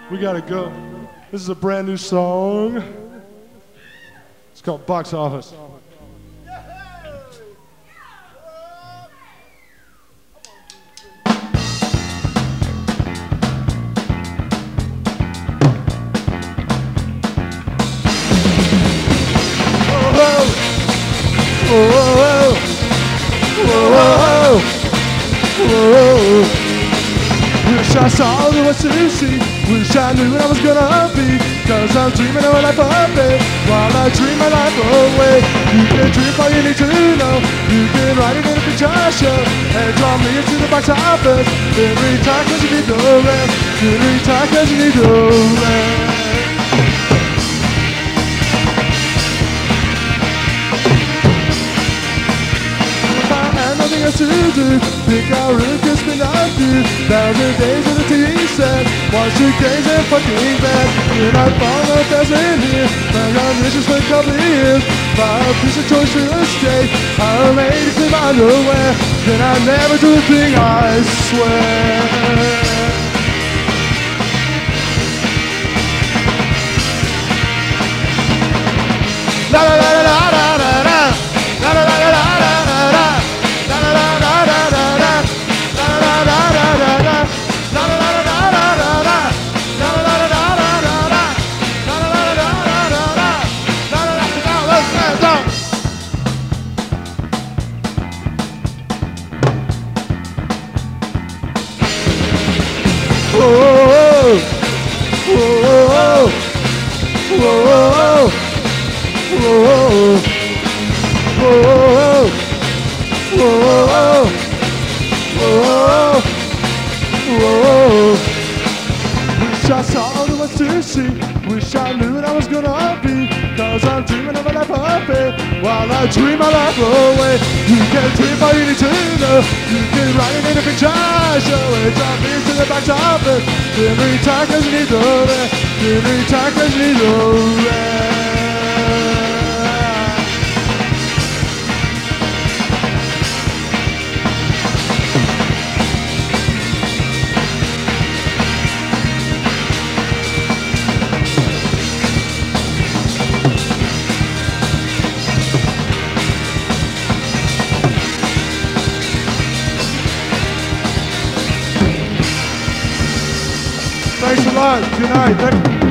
We gotta go. This is a brand new song. It's called Box Office. Wish I saw the what's to see. Wish I knew what I was gonna be. Cause I'm dreaming of a life of it while I dream my life away. You can dream all you need to know. You can write it in a picture show and draw me into the box office. Every time cause you need the rent. Every time cause you need the rent. To do, think I really could spend a few thousand days in the TV set, watching games and fucking bad. Then I found a thousand here, my ambitions for a couple of years. My piece of choice to escape, I made it clear my underwear. Then I never do a thing, I swear. La la la la la la la, la la la la la la. Wish I saw the ones to see. Wish I knew what I was gonna be. Cause I'm dreaming of a life of it while I dream my life away. You can dream all you need to know. You can write it in a picture show and drop me to the box office. Every time cause you need the rent. Every time cause you need the rent. Thanks a lot. Good night.